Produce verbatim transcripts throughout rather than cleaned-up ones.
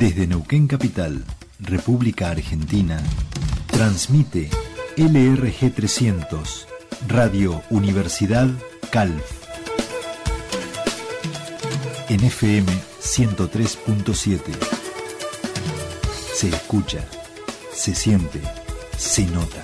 Desde Neuquén Capital, República Argentina, transmite L R G trescientos, Radio Universidad Calf. En F M ciento tres punto siete. Se escucha, se siente, se nota.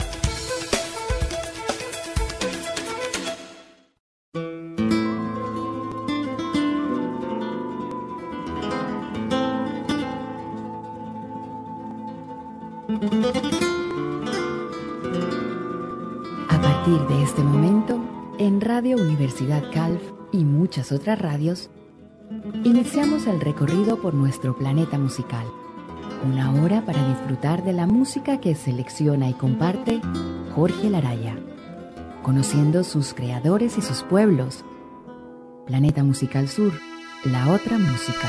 A partir de este momento, en Radio Universidad Calf y muchas otras radios, iniciamos el recorrido por nuestro planeta musical. Una hora para disfrutar de la música que selecciona y comparte Jorge Laraya, conociendo sus creadores y sus pueblos. Planeta Musical Sur, la otra música.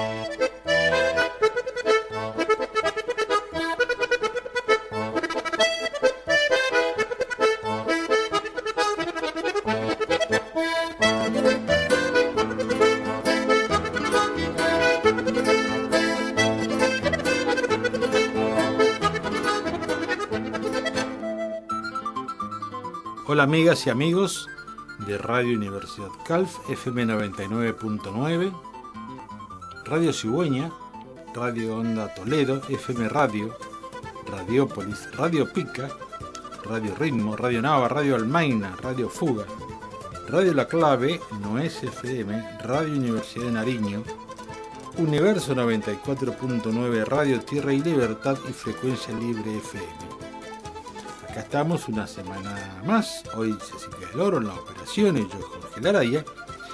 Hola amigas y amigos de Radio Universidad Calf, F M noventa y nueve punto nueve, Radio Cigüeña, Radio Onda Toledo, F M Radio, Radiópolis, Radio Pica, Radio Ritmo, Radio Nava, Radio Almaina, Radio Fuga, Radio La Clave, no es F M, Radio Universidad de Nariño, Universo noventa y cuatro punto nueve, Radio Tierra y Libertad y Frecuencia Libre F M. Acá estamos una semana más, hoy Cecilia del Oro en la operación y yo Jorge Laraya.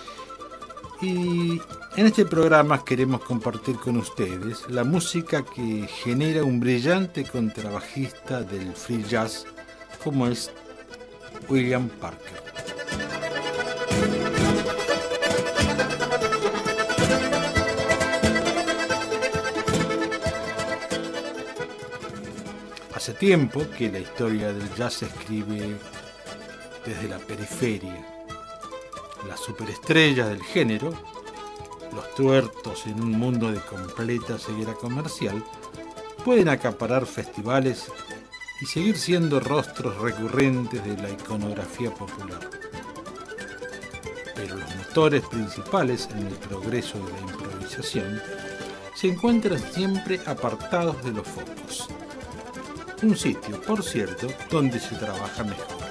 Y en este programa queremos compartir con ustedes la música que genera un brillante contrabajista del free jazz como es William Parker. Hace tiempo que la historia del jazz se escribe desde la periferia. Las superestrellas del género, los tuertos en un mundo de completa ceguera comercial, pueden acaparar festivales y seguir siendo rostros recurrentes de la iconografía popular. Pero los motores principales en el progreso de la improvisación se encuentran siempre apartados de los focos. Un sitio, por cierto, donde se trabaja mejor.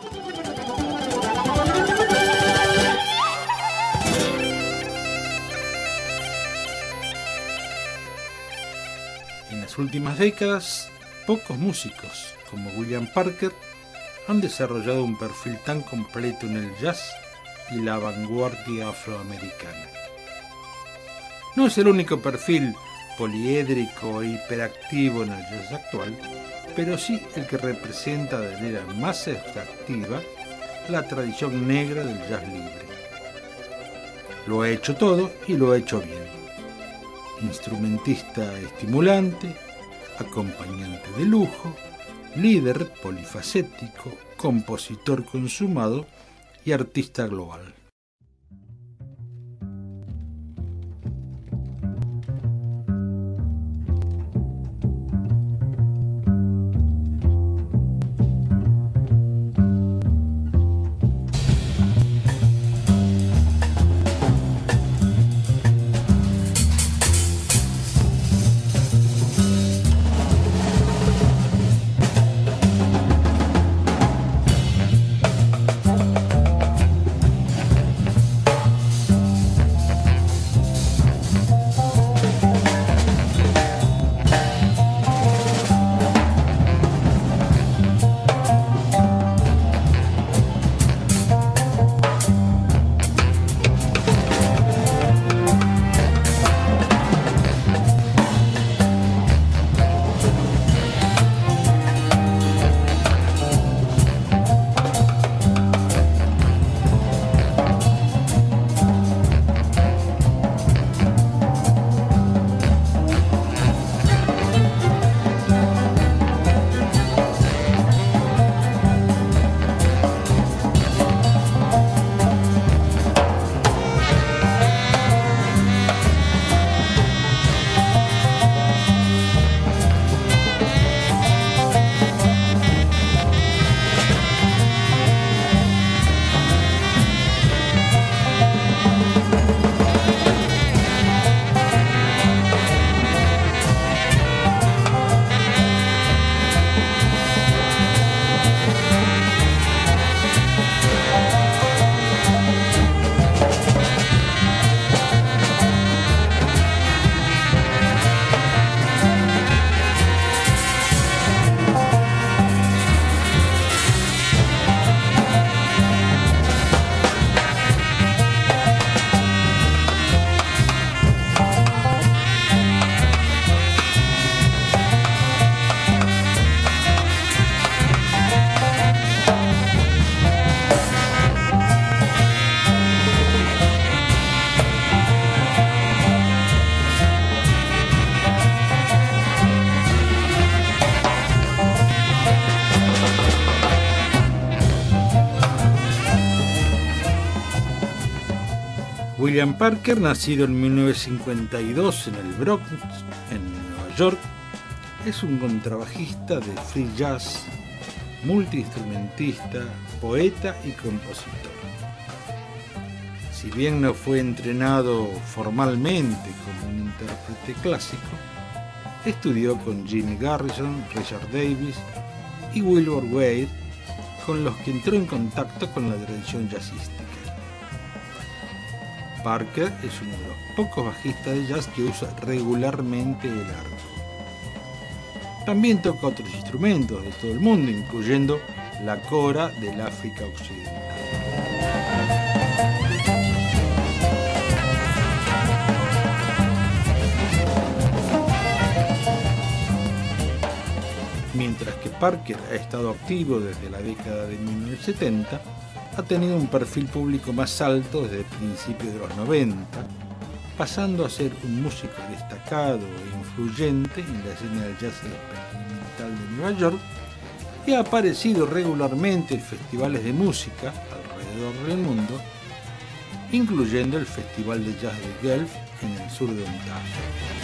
En las últimas décadas, pocos músicos como William Parker han desarrollado un perfil tan completo en el jazz y la vanguardia afroamericana. No es el único perfil poliédrico e hiperactivo en el jazz actual, pero sí el que representa de manera más atractiva la tradición negra del jazz libre. Lo ha hecho todo y lo ha hecho bien. Instrumentista estimulante, acompañante de lujo, líder polifacético, compositor consumado y artista global. William Parker, nacido en mil novecientos cincuenta y dos en el Bronx, en Nueva York, es un contrabajista de free jazz, multiinstrumentista, poeta y compositor. Si bien no fue entrenado formalmente como un intérprete clásico, estudió con Jimmy Garrison, Richard Davis y Wilbur Wade, con los que entró en contacto con la tradición jazzística. Parker es uno de los pocos bajistas de jazz que usa regularmente el arco. También toca otros instrumentos de todo el mundo, incluyendo la cora del África Occidental. Mientras que Parker ha estado activo desde la década de mil novecientos setenta, ha tenido un perfil público más alto desde principios de los noventa, pasando a ser un músico destacado e influyente en la escena del jazz experimental de Nueva York, y ha aparecido regularmente en festivales de música alrededor del mundo, incluyendo el Festival de Jazz de Guelph en el sur de Ontario.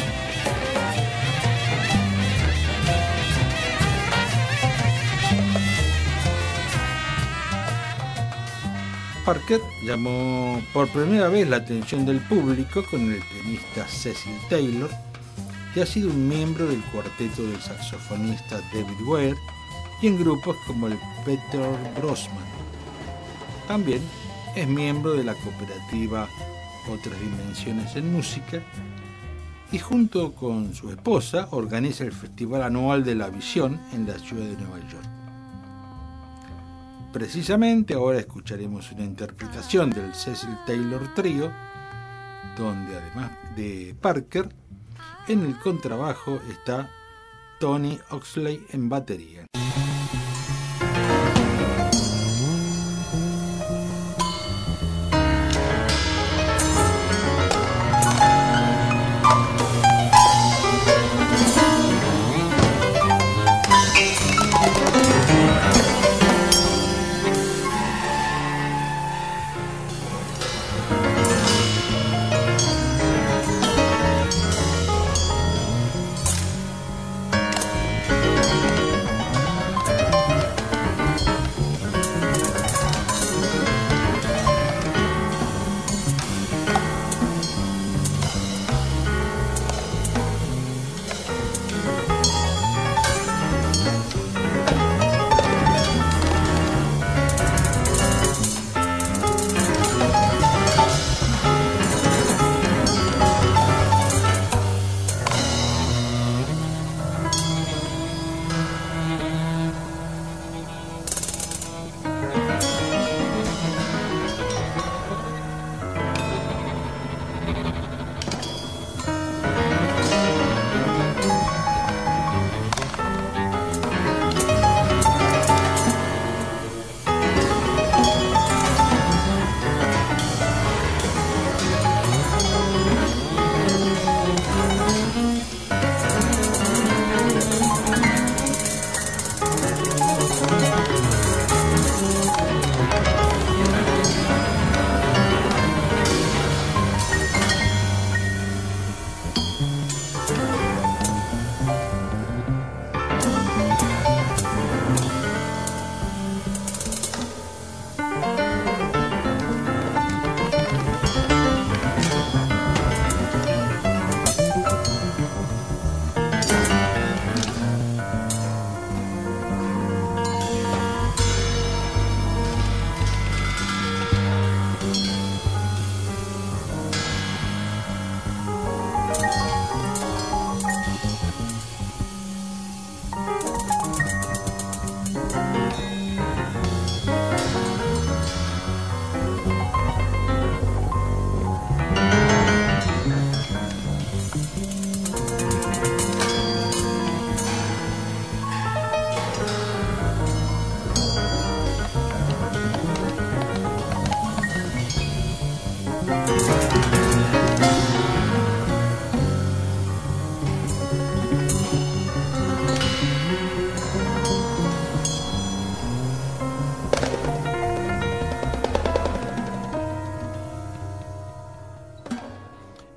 Parker llamó por primera vez la atención del público con el pianista Cecil Taylor y ha sido un miembro del cuarteto del saxofonista David Ware y en grupos como el Peter Brosman. También es miembro de la cooperativa Otras Dimensiones en Música y junto con su esposa organiza el Festival Anual de la Visión en la ciudad de Nueva York. Precisamente ahora escucharemos una interpretación del Cecil Taylor Trío, donde además de Parker, en el contrabajo está Tony Oxley en batería.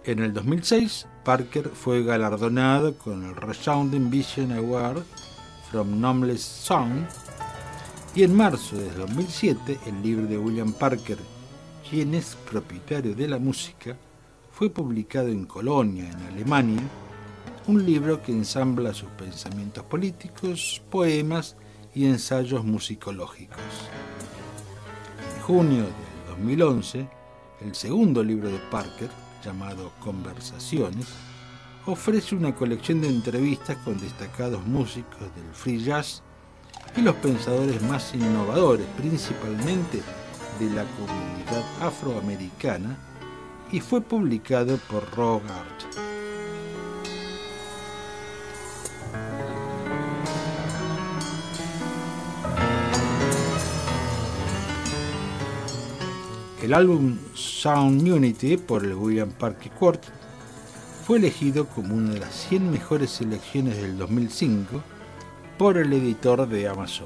En el dos mil seis, Parker fue galardonado con el Resounding Vision Award from Nameless Sound, y en marzo de dos mil siete el libro de William Parker, quien es propietario de la música, fue publicado en Colonia, en Alemania, un libro que ensambla sus pensamientos políticos, poemas y ensayos musicológicos. En junio de dos mil once, el segundo libro de Parker, llamado Conversaciones, ofrece una colección de entrevistas con destacados músicos del free jazz y los pensadores más innovadores, principalmente de la comunidad afroamericana, y fue publicado por Rogart. El álbum Sound Unity por el William Parker Quartet fue elegido como una de las cien mejores selecciones del dos mil cinco por el editor de Amazon.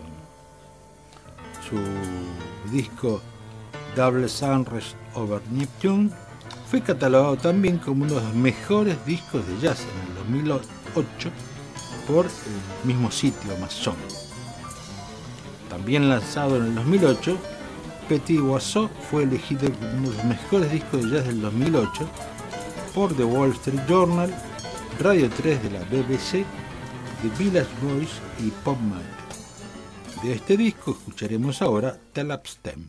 Su disco Double Sunrise Over Neptune fue catalogado también como uno de los mejores discos de jazz en el dos mil ocho por el mismo sitio Amazon. También lanzado en el dos mil ocho, Petit Oiseau fue elegido como uno de los mejores discos de jazz del dos mil ocho por The Wall Street Journal, Radio tres de la B B C, The Village Voice y Pop Mart. De este disco escucharemos ahora The Lap Stem.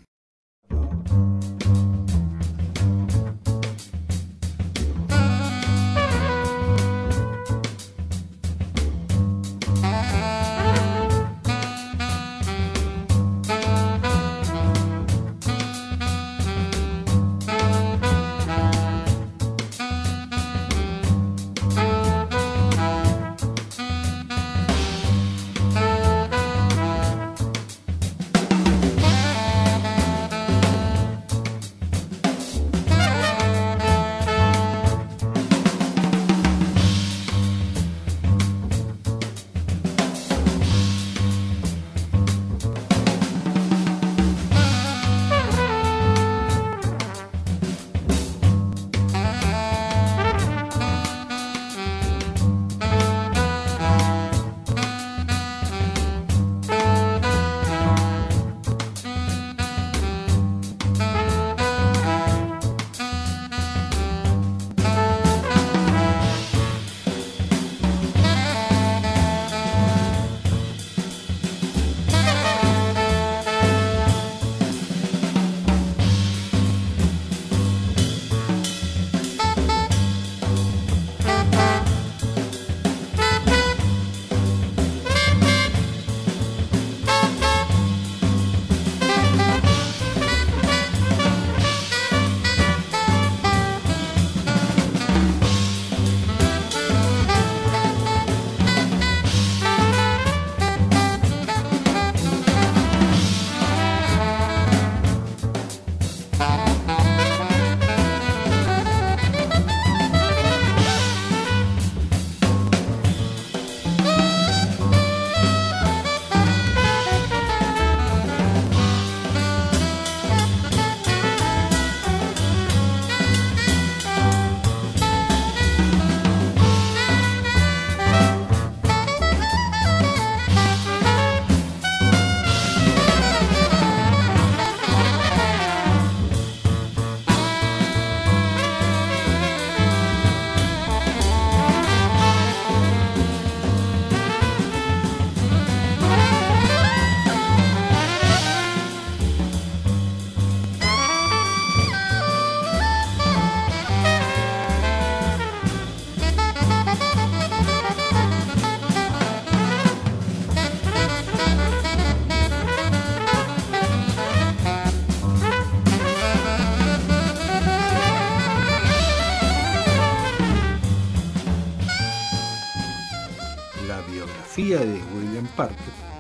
De William Parker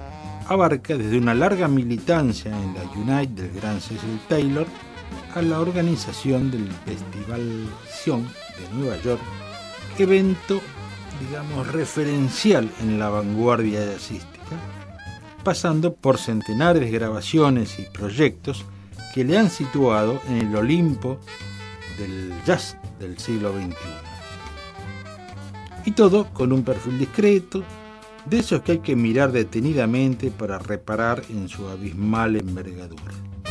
abarca desde una larga militancia en la Unite del gran Cecil Taylor a la organización del Festival Sion de Nueva York, evento, digamos, referencial en la vanguardia jazzística, pasando por centenares de grabaciones y proyectos que le han situado en el Olimpo del jazz del siglo veintiuno. Y todo con un perfil discreto, de esos que hay que mirar detenidamente para reparar en su abismal envergadura.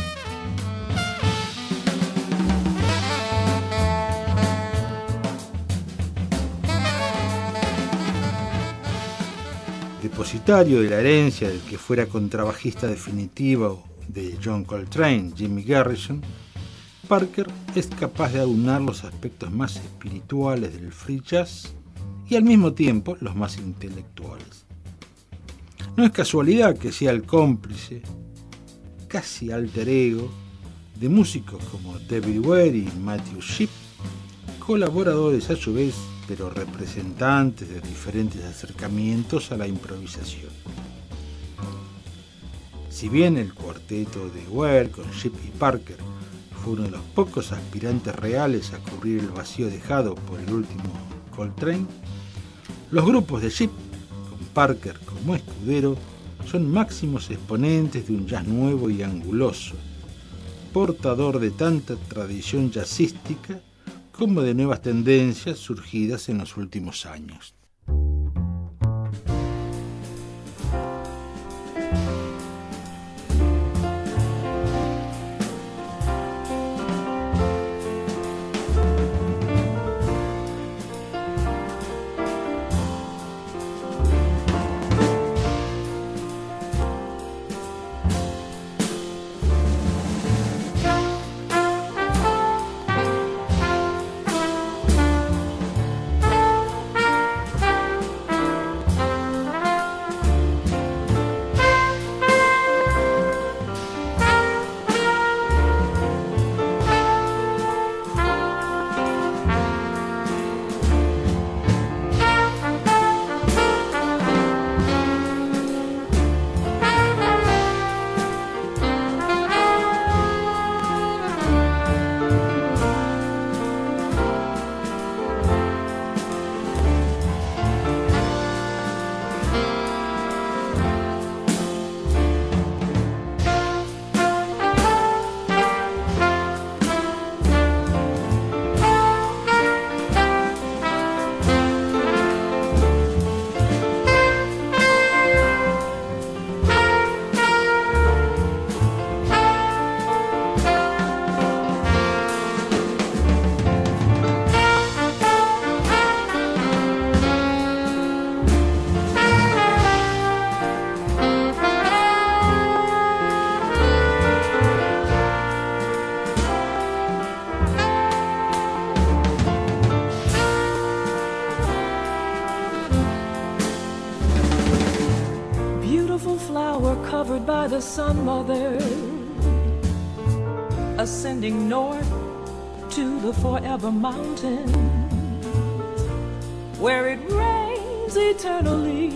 Depositario de la herencia del que fuera contrabajista definitivo de John Coltrane, Jimmy Garrison, Parker es capaz de aunar los aspectos más espirituales del free jazz y al mismo tiempo los más intelectuales. No es casualidad que sea el cómplice, casi alter ego, de músicos como David Ware y Matthew Shipp, colaboradores a su vez, pero representantes de diferentes acercamientos a la improvisación. Si bien el cuarteto de Ware con Shipp y Parker fue uno de los pocos aspirantes reales a cubrir el vacío dejado por el último Coltrane, los grupos de Shipp, con Parker como escudero, son máximos exponentes de un jazz nuevo y anguloso, portador de tanta tradición jazzística como de nuevas tendencias surgidas en los últimos años. By the sun, mother, ascending north to the forever mountain, where it rains eternally.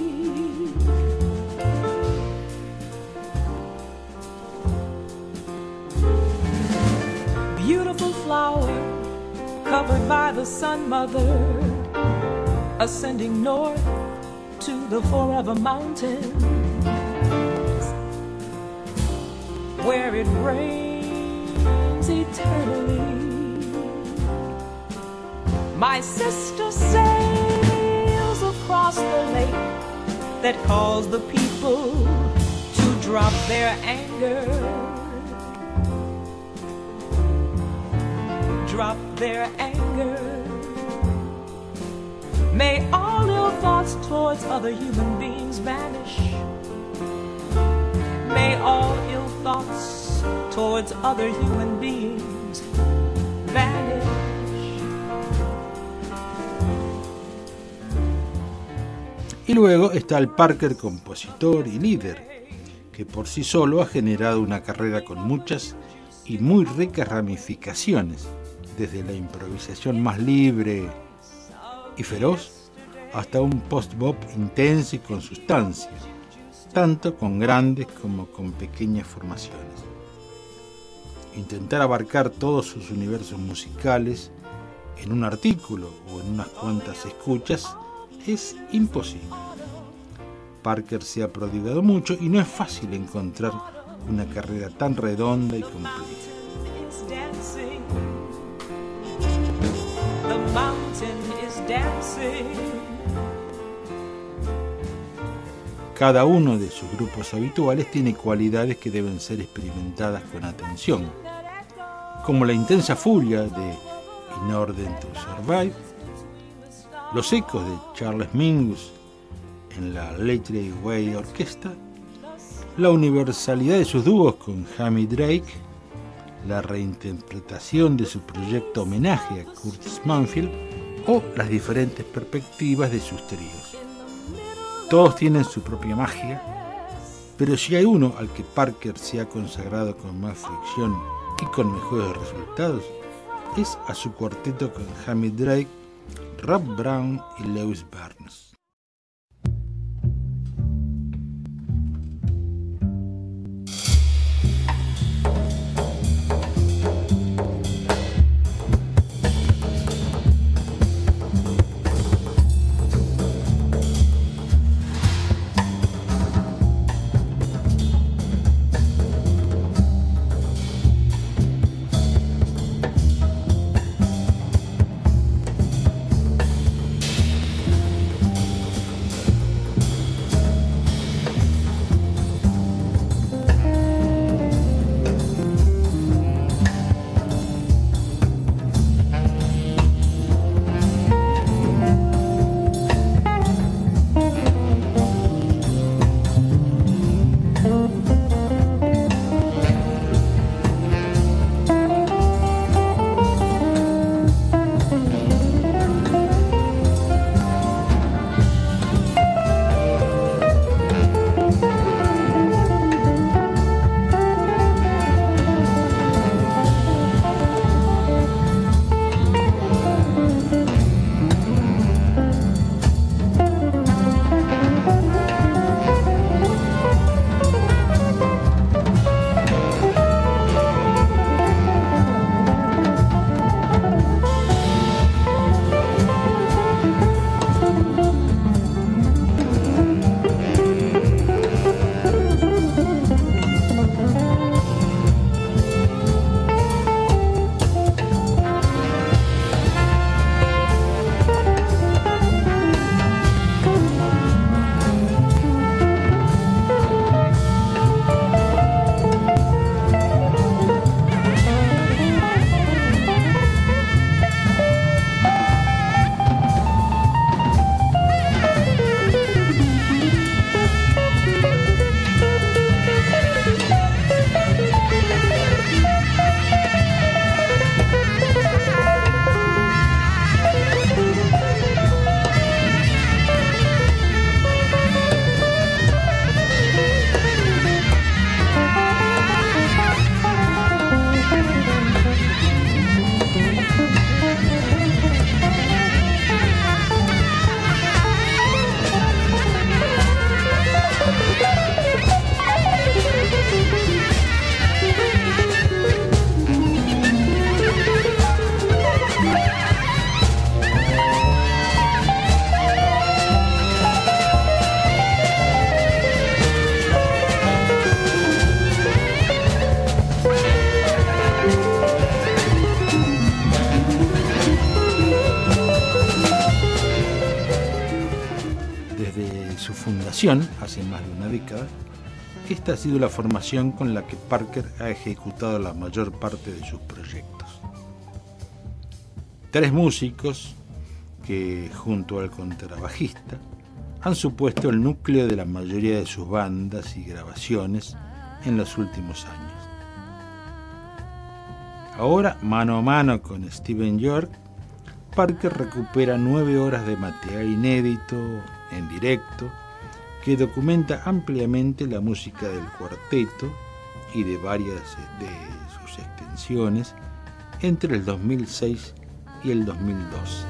Beautiful flower, covered by the sun, mother, ascending north to the forever mountain, where it rains eternally. My sister sails across the lake that calls the people to drop their anger, drop their anger. May all ill thoughts towards other human beings vanish. May all ill thoughts towards other human beings vanish. Y luego está el Parker compositor y líder, que por sí solo ha generado una carrera con muchas y muy ricas ramificaciones, desde la improvisación más libre y feroz hasta un post-bop intenso y con sustancia, tanto con grandes como con pequeñas formaciones. Intentar abarcar todos sus universos musicales en un artículo o en unas cuantas escuchas es imposible. Parker se ha prodigado mucho y no es fácil encontrar una carrera tan redonda y compleja. dancing. Cada uno de sus grupos habituales tiene cualidades que deben ser experimentadas con atención, como la intensa furia de In Order to Survive, los ecos de Charles Mingus en la Letley Way Orquesta, la universalidad de sus dúos con Jamie Drake, la reinterpretación de su proyecto homenaje a Curtis Mayfield o las diferentes perspectivas de sus tríos. Todos tienen su propia magia, pero si hay uno al que Parker se ha consagrado con más fricción y con mejores resultados, es a su cuarteto con Jamie Drake, Rob Brown y Lewis Barnes. Hace más de una década, esta ha sido la formación con la que Parker ha ejecutado la mayor parte de sus proyectos. Tres músicos que, junto al contrabajista, han supuesto el núcleo de la mayoría de sus bandas y grabaciones en los últimos años. Ahora, mano a mano con Stephen York, Parker recupera nueve horas de material inédito, en directo, que documenta ampliamente la música del cuarteto y de varias de sus extensiones entre el dos mil seis y el dos mil doce.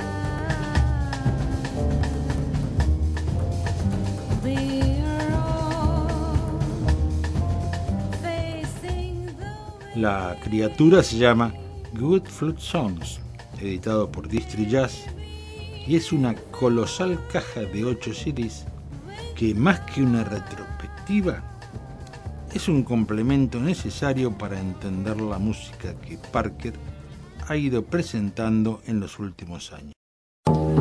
La criatura se llama Good Flute Songs, editado por Distri Jazz, y es una colosal caja de ocho C Ds que, más que una retrospectiva, es un complemento necesario para entender la música que Parker ha ido presentando en los últimos años.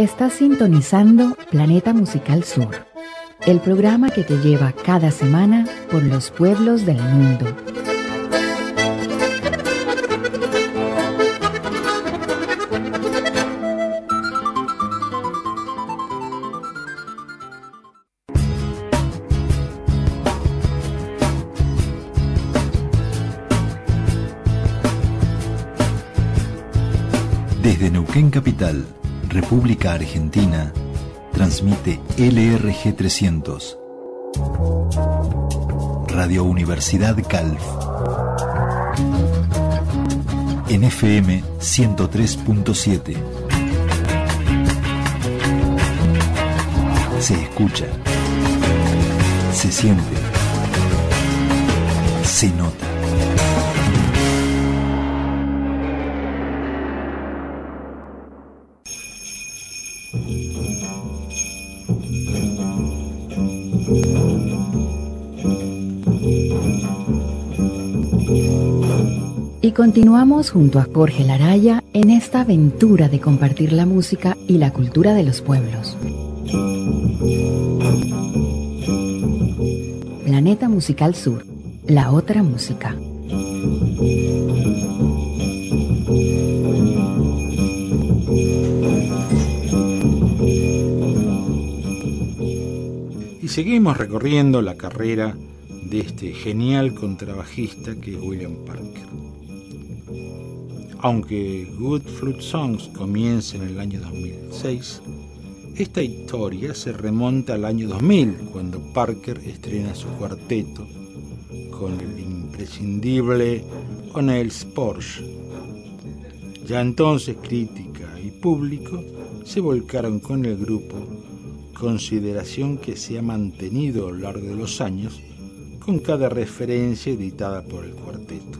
Estás sintonizando Planeta Musical Sur, el programa que te lleva cada semana por los pueblos del mundo. Desde Neuquén Capital, República Argentina, transmite L R G trescientos, Radio Universidad Calf, en F M ciento tres punto siete. Se escucha, se siente, se nota. Y continuamos junto a Jorge Laraya en esta aventura de compartir la música y la cultura de los pueblos. Planeta Musical Sur, la otra música. Y seguimos recorriendo la carrera de este genial contrabajista que es William Parker. Aunque Good Flute Songs comienza en el año dos mil seis, esta historia se remonta al año dos mil, cuando Parker estrena su cuarteto con el imprescindible O'Neill's Porsche. Ya entonces crítica y público se volcaron con el grupo, consideración que se ha mantenido a lo largo de los años con cada referencia editada por el cuarteto.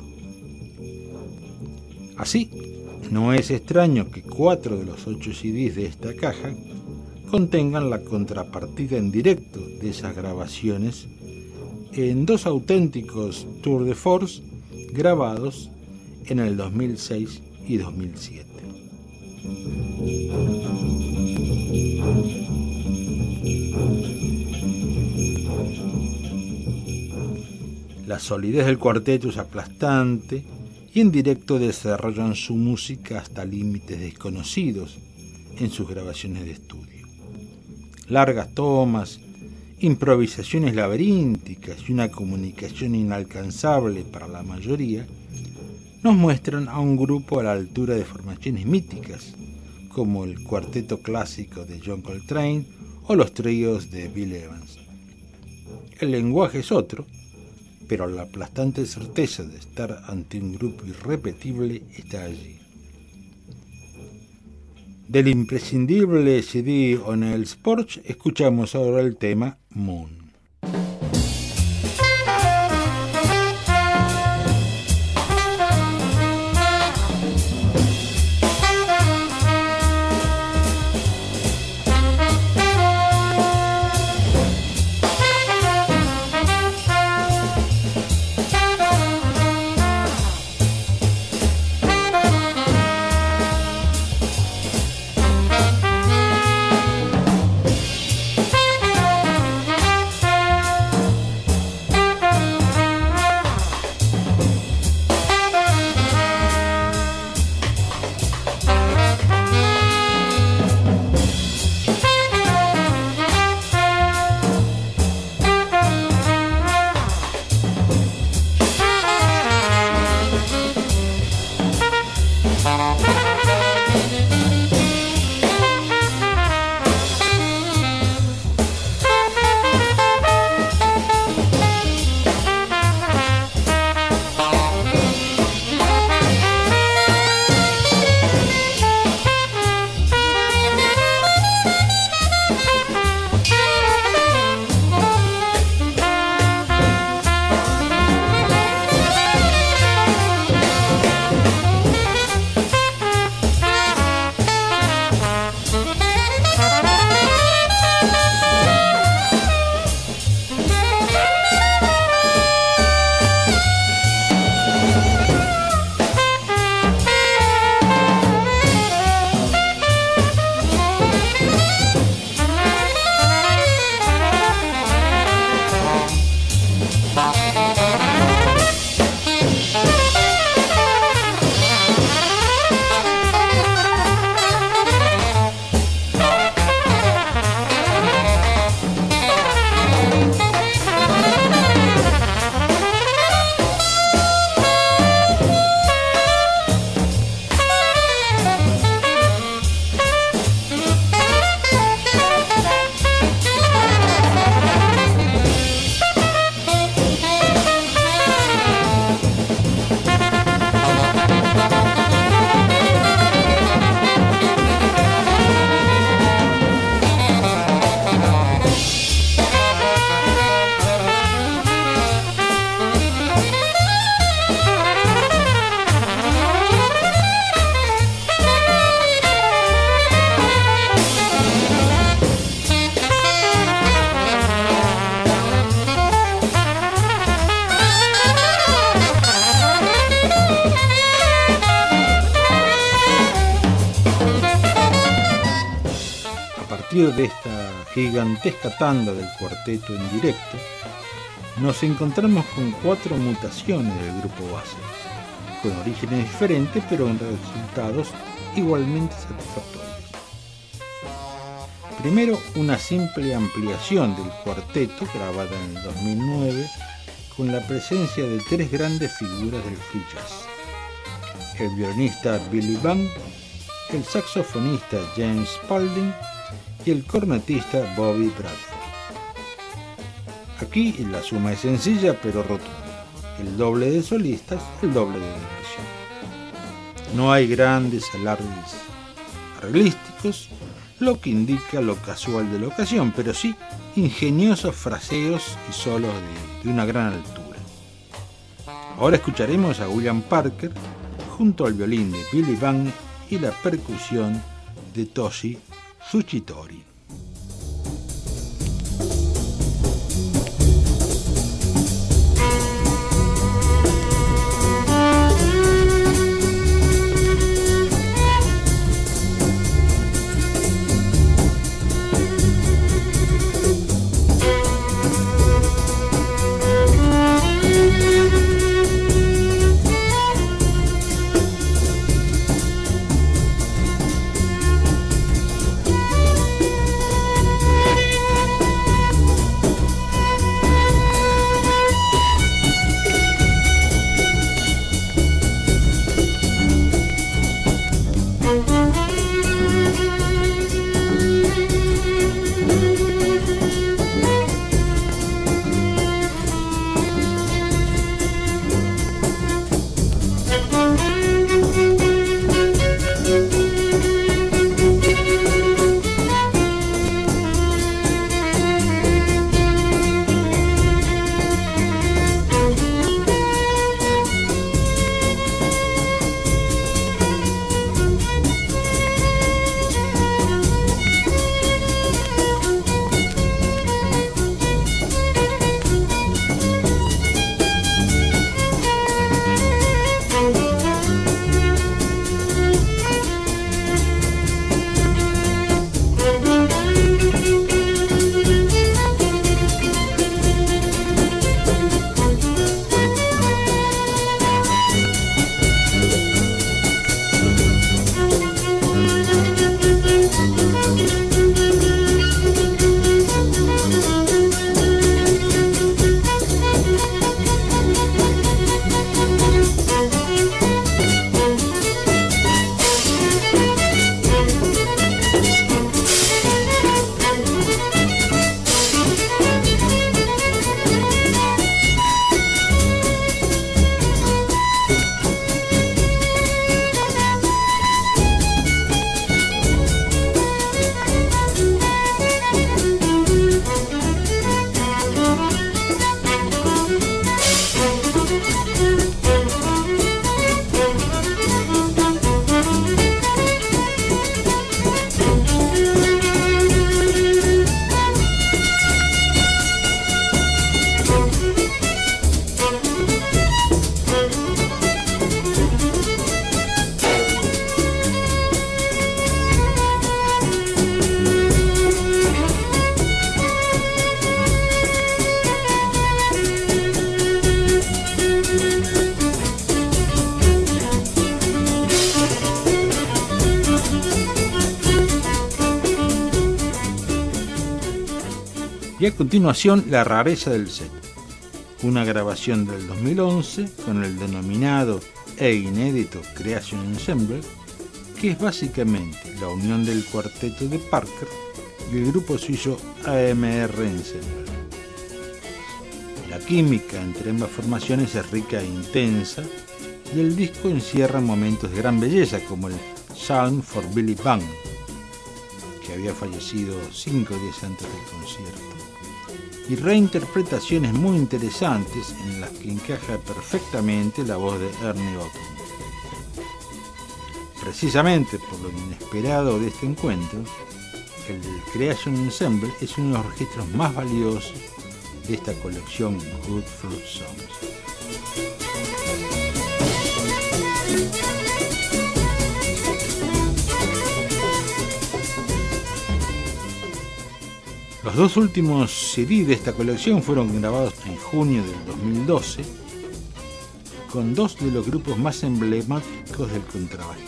Así, no es extraño que cuatro de los ocho C Ds de esta caja contengan la contrapartida en directo de esas grabaciones en dos auténticos tour de force grabados en el dos mil seis y dos mil siete. La solidez del cuarteto es aplastante y en directo desarrollan su música hasta límites desconocidos en sus grabaciones de estudio. Largas tomas, improvisaciones laberínticas y una comunicación inalcanzable para la mayoría nos muestran a un grupo a la altura de formaciones míticas como el cuarteto clásico de John Coltrane o los tríos de Bill Evans. El lenguaje es otro, pero la aplastante certeza de estar ante un grupo irrepetible está allí. Del imprescindible C D O'Neill's Porsche escuchamos ahora el tema Moon. Thank partir de esta gigantesca tanda del cuarteto en directo, nos encontramos con cuatro mutaciones del grupo base, con orígenes diferentes pero en resultados igualmente satisfactorios. Primero, una simple ampliación del cuarteto grabada en el dos mil nueve con la presencia de tres grandes figuras del free jazz: el violinista Billy Vaughn, el saxofonista James Spalding y el cornetista Bobby Bradford. Aquí la suma es sencilla pero rotunda: el doble de solistas, el doble de diversión. No hay grandes alardes arreglísticos, lo que indica lo casual de la ocasión, pero sí ingeniosos fraseos y solos de, de una gran altura. Ahora escucharemos a William Parker junto al violín de Billy Vaughn y la percusión de Toshi Tsuchitori. Y a continuación, la rareza del set, una grabación del dos mil once con el denominado e inédito Creation Ensemble, que es básicamente la unión del cuarteto de Parker y el grupo suizo A M R Ensemble. La química entre ambas formaciones es rica e intensa, y el disco encierra momentos de gran belleza como el Psalm for Billy Vaughn, que había fallecido cinco días antes del concierto, y reinterpretaciones muy interesantes en las que encaja perfectamente la voz de Ernie Bautin. Precisamente por lo inesperado de este encuentro, el Creation Ensemble es uno de los registros más valiosos de esta colección Good Fruit Songs. Los dos últimos C D de esta colección fueron grabados en junio del dos mil doce con dos de los grupos más emblemáticos del contrabajista.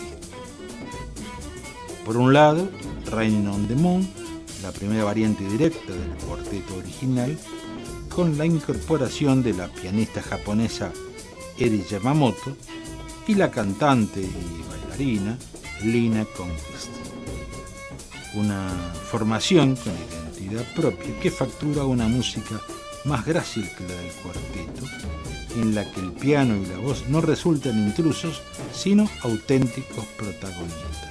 Por un lado, Raining on the Moon, la primera variante directa del cuarteto original, con la incorporación de la pianista japonesa Eri Yamamoto y la cantante y bailarina Lina Conquest. Una formación con identidad propia que factura una música más grácil que la del cuarteto, en la que el piano y la voz no resultan intrusos, sino auténticos protagonistas.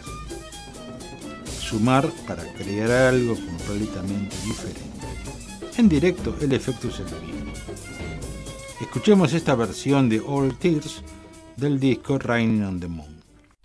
Sumar para crear algo completamente diferente. En directo el efecto es el mismo. Escuchemos esta versión de All Tears del disco Raining on the Moon.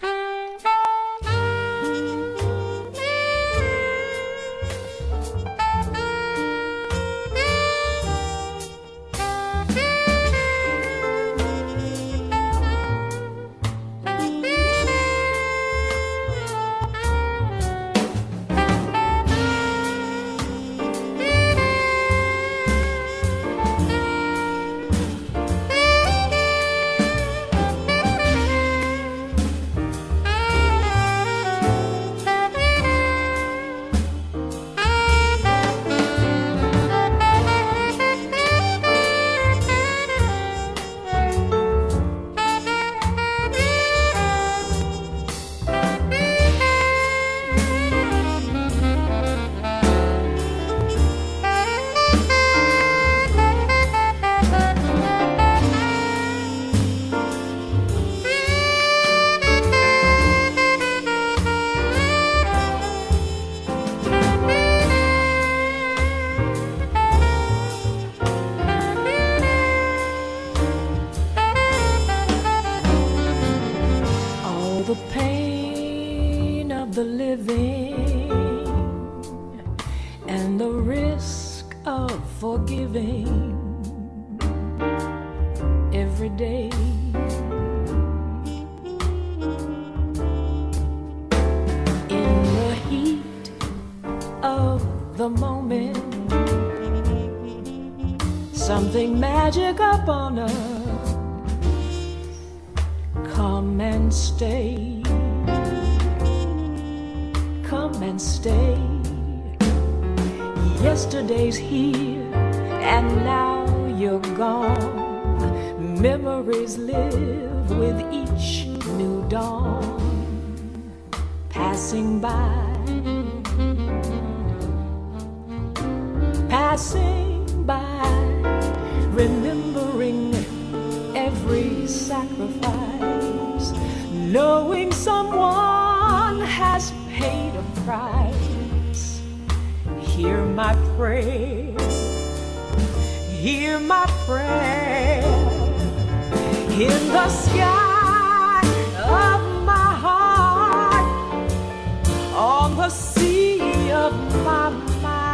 Something magic upon us. Come and stay. Come and stay. Yesterday's here and now you're gone. Memories live with each new dawn. Passing by. Passing by. Remembering every sacrifice, knowing someone has paid a price. Hear my prayer, hear my prayer in the sky of my heart, on the sea of my mind.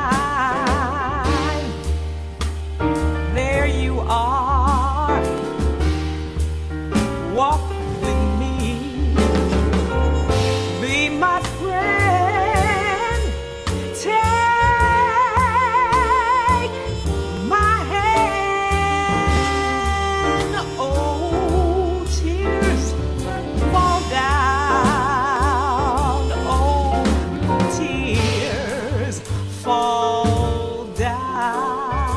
There you are, walk with me, be my friend, take my hand. Oh, tears fall down, oh, tears fall down.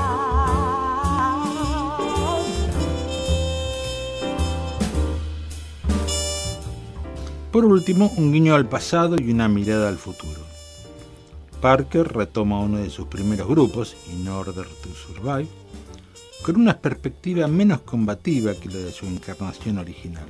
Por último, un guiño al pasado y una mirada al futuro. Parker retoma uno de sus primeros grupos, In Order to Survive, con una perspectiva menos combativa que la de su encarnación original.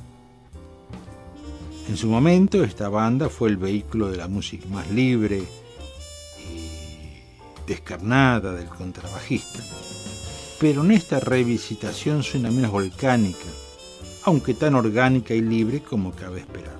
En su momento, esta banda fue el vehículo de la música más libre y descarnada del contrabajista, pero en esta revisitación suena menos volcánica, aunque tan orgánica y libre como cabe esperar.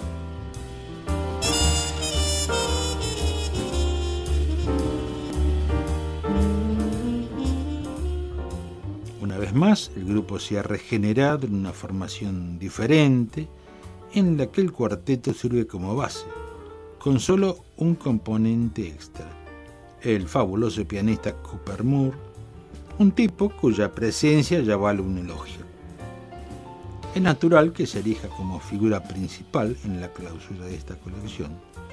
Una vez más, el grupo se ha regenerado en una formación diferente, en la que el cuarteto sirve como base, con solo un componente extra, el fabuloso pianista Cooper Moore, un tipo cuya presencia ya vale un elogio. Es natural que se elija como figura principal en la clausura de esta colección,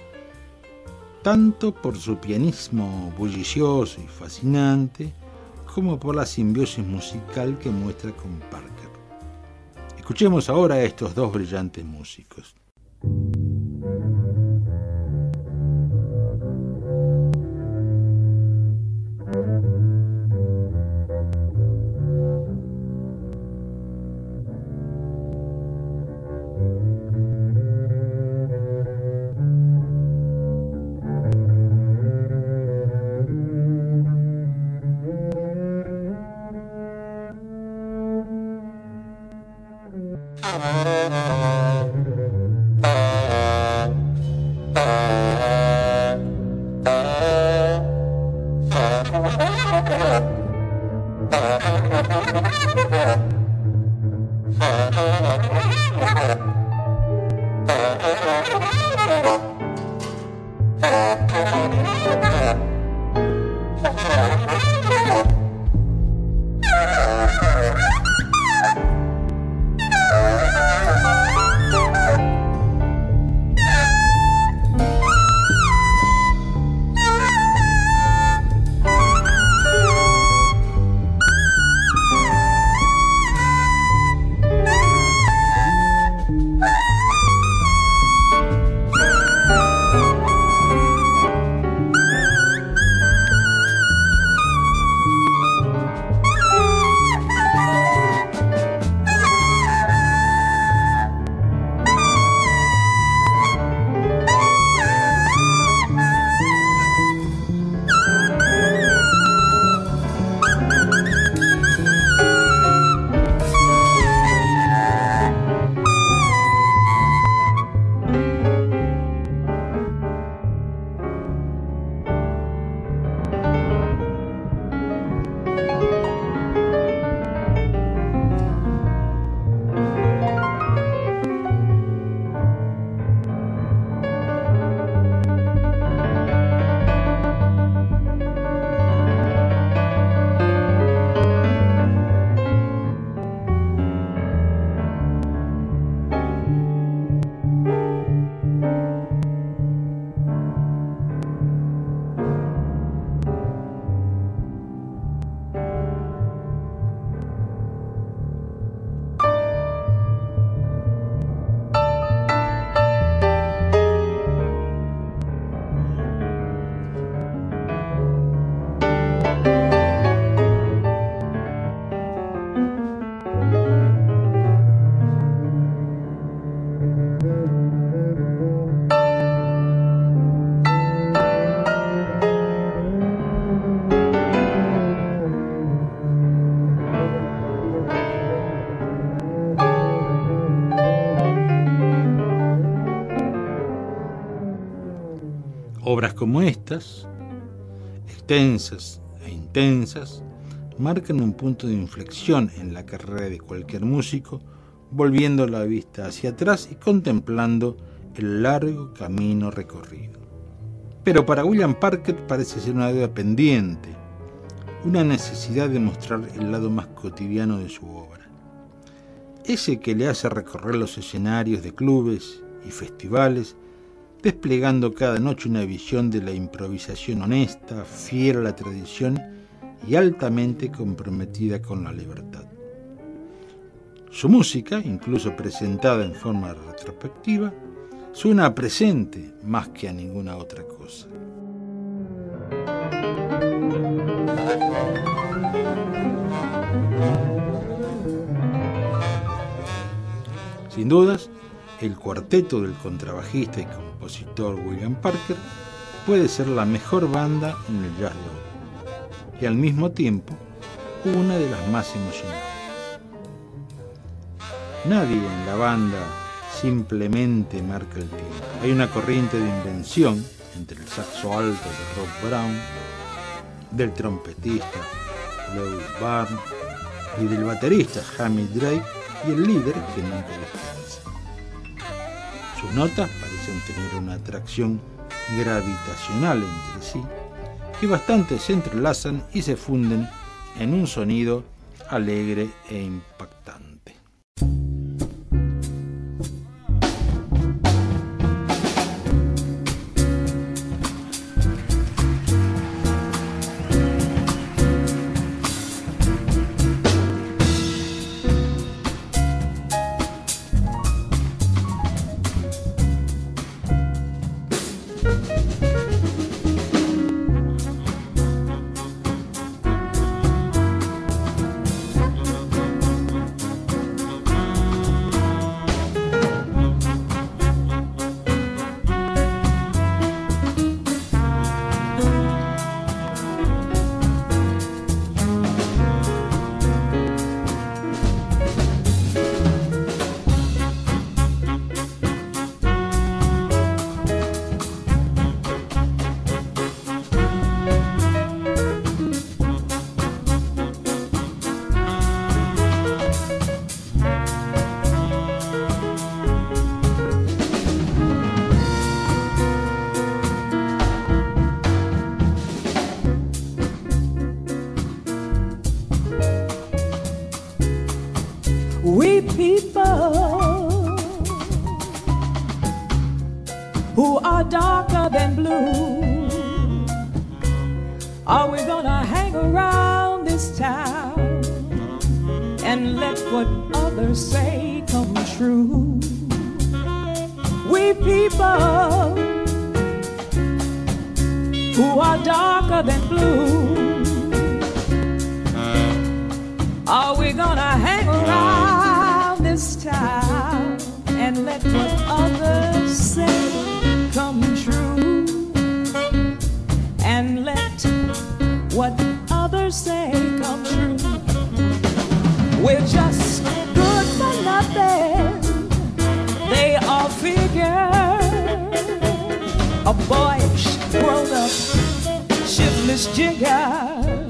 tanto por su pianismo bullicioso y fascinante, como por la simbiosis musical que muestra con Parker. Escuchemos ahora a estos dos brillantes músicos. Obras como estas, extensas e intensas, marcan un punto de inflexión en la carrera de cualquier músico, volviendo la vista hacia atrás y contemplando el largo camino recorrido. Pero para William Parker parece ser una deuda pendiente, una necesidad de mostrar el lado más cotidiano de su obra, ese que le hace recorrer los escenarios de clubes y festivales, desplegando cada noche una visión de la improvisación honesta, fiel a la tradición y altamente comprometida con la libertad. Su música, incluso presentada en forma retrospectiva, suena a presente más que a ninguna otra cosa. Sin dudas, el cuarteto del contrabajista y compositor William Parker puede ser la mejor banda en el jazz de hoy y al mismo tiempo una de las más emocionantes. Nadie en la banda simplemente marca el tiempo. Hay una corriente de invención entre el saxo alto de Rob Brown, del trompetista Louis Barnes y del baterista Jamie Drake y el líder que nunca descansa. Sus notas parecen tener una atracción gravitacional entre sí que bastante se entrelazan y se funden en un sonido alegre e impactante. We people who are darker than blue, are we gonna hang around this town and let what others say come true? We people who are darker than blue, are we gonna hang around this town and let what others say come true? And let what others say come true. We're just good for nothing, they all figure. A boyish, grown-up, shiftless jigger.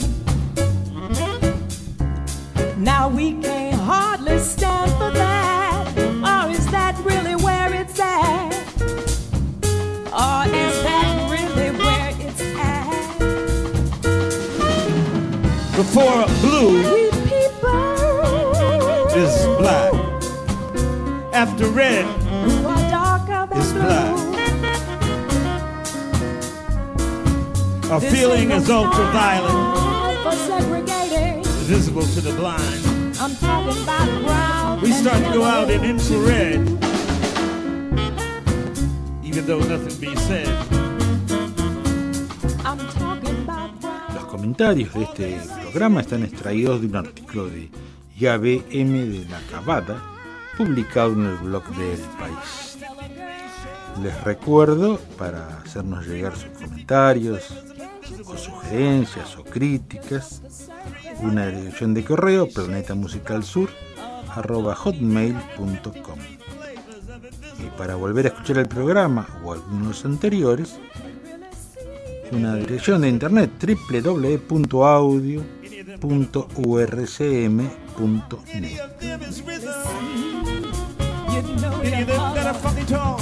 Now we can't hardly stand for that. Or is that really where it's at? Or is that really where it's at? Before blue We people is black, after red who are darker than is blue. black. Our This feeling ain't is no ultraviolet, time for segregating. visible to the blind. I'm talking about brown. We and start to go out in yellow. infrared, even though nothing be said. I'm talking about brown. Los comentarios de este programa están extraídos de un artículo de Yabe M. de la Cabada, publicado en el blog de El País. Les recuerdo, para hacernos llegar sus comentarios, o sugerencias o críticas, una dirección de correo planetamusicalsur arroba hotmail punto com. Y para volver a escuchar el programa o algunos anteriores, una dirección de internet doble u doble u doble u punto audio punto u r c m punto net. You know Any of them got a funky tone?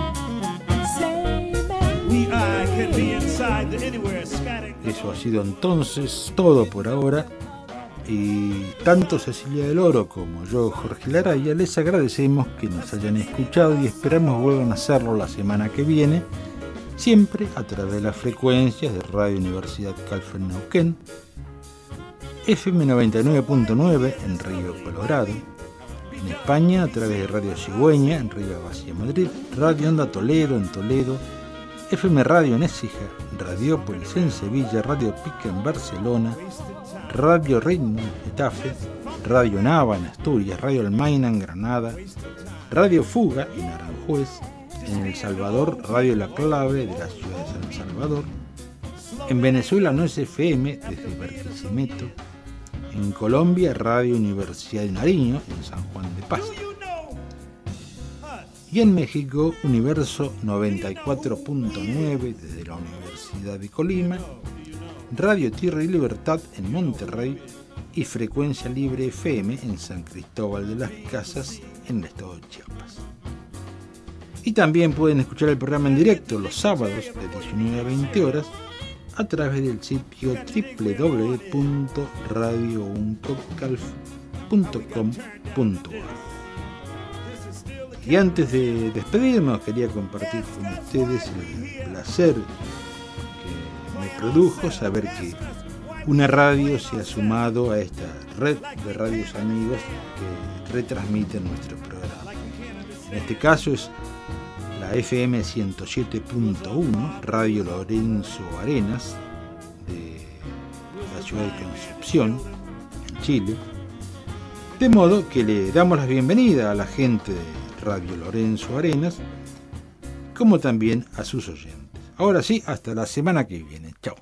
We I can be inside the anywhere scattered. Eso ha sido entonces todo por ahora, y tanto Cecilia del Oro como yo, Jorge Laraya, les agradecemos que nos hayan escuchado y esperamos vuelvan a hacerlo la semana que viene, siempre a través de las frecuencias de Radio Universidad Calf en Neuquén, F M noventa y nueve punto nueve en Río Colorado, en España a través de Radio Cigüeña en Rivadavia, Madrid, Radio Onda Toledo en Toledo, F M Radio en Écija, Radiópolis en Sevilla, Radio Pica en Barcelona, Radio Ritmo en Getafe, Radio Nava en Asturias, Radio Almaina en Granada, Radio Fuga en Aranjuez, en El Salvador, Radio La Clave de la ciudad de San Salvador, en Venezuela No es F M desde Barquisimeto, en Colombia Radio Universidad de Nariño en San Juan de Pasto, y en México Universo noventa y cuatro punto nueve desde la Universidad de Colima, Radio Tierra y Libertad en Monterrey y Frecuencia Libre F M en San Cristóbal de las Casas en el estado de Chiapas. Y también pueden escuchar el programa en directo los sábados de diecinueve a veinte horas a través del sitio doble u doble u doble u punto radio punto calf punto com punto a r. Y antes de despedirnos, quería compartir con ustedes el placer que me produjo saber que una radio se ha sumado a esta red de radios amigos que retransmiten nuestro programa. En este caso es la F M ciento siete punto uno, Radio Lorenzo Arenas, de la ciudad de Concepción, en Chile. De modo que le damos la bienvenida a la gente de Radio Lorenzo Arenas, como también a sus oyentes. Ahora sí, hasta la semana que viene. Chao.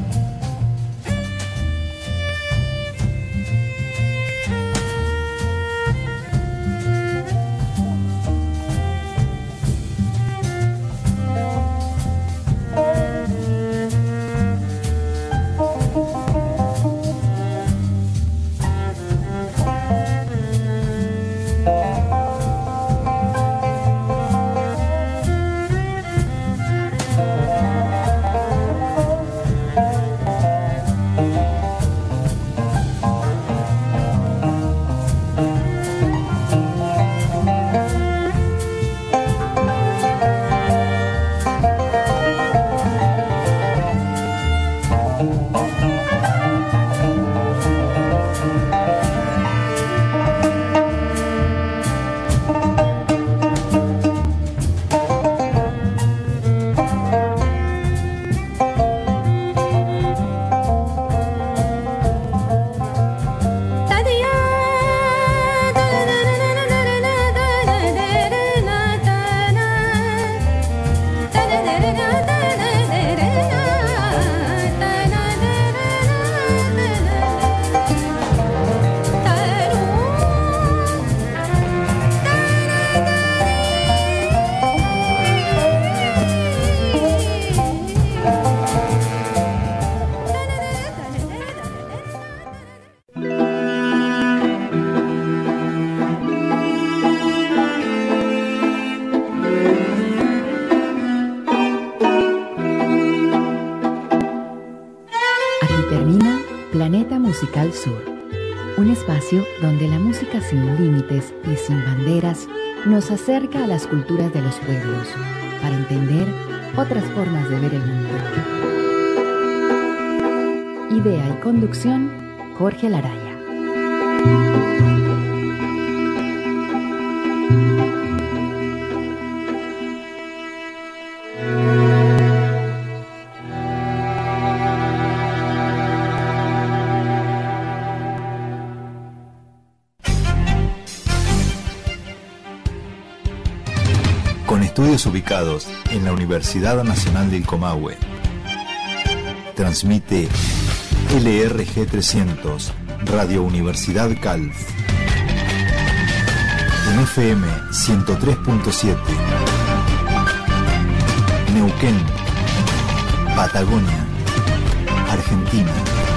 Musical Sur, un espacio donde la música sin límites y sin banderas nos acerca a las culturas de los pueblos para entender otras formas de ver el mundo. Idea y conducción, Jorge Laraya. Estudios ubicados en la Universidad Nacional del Comahue. Transmite L R G trescientos, Radio Universidad Calf. En F M ciento tres punto siete. Neuquén, Patagonia, Argentina.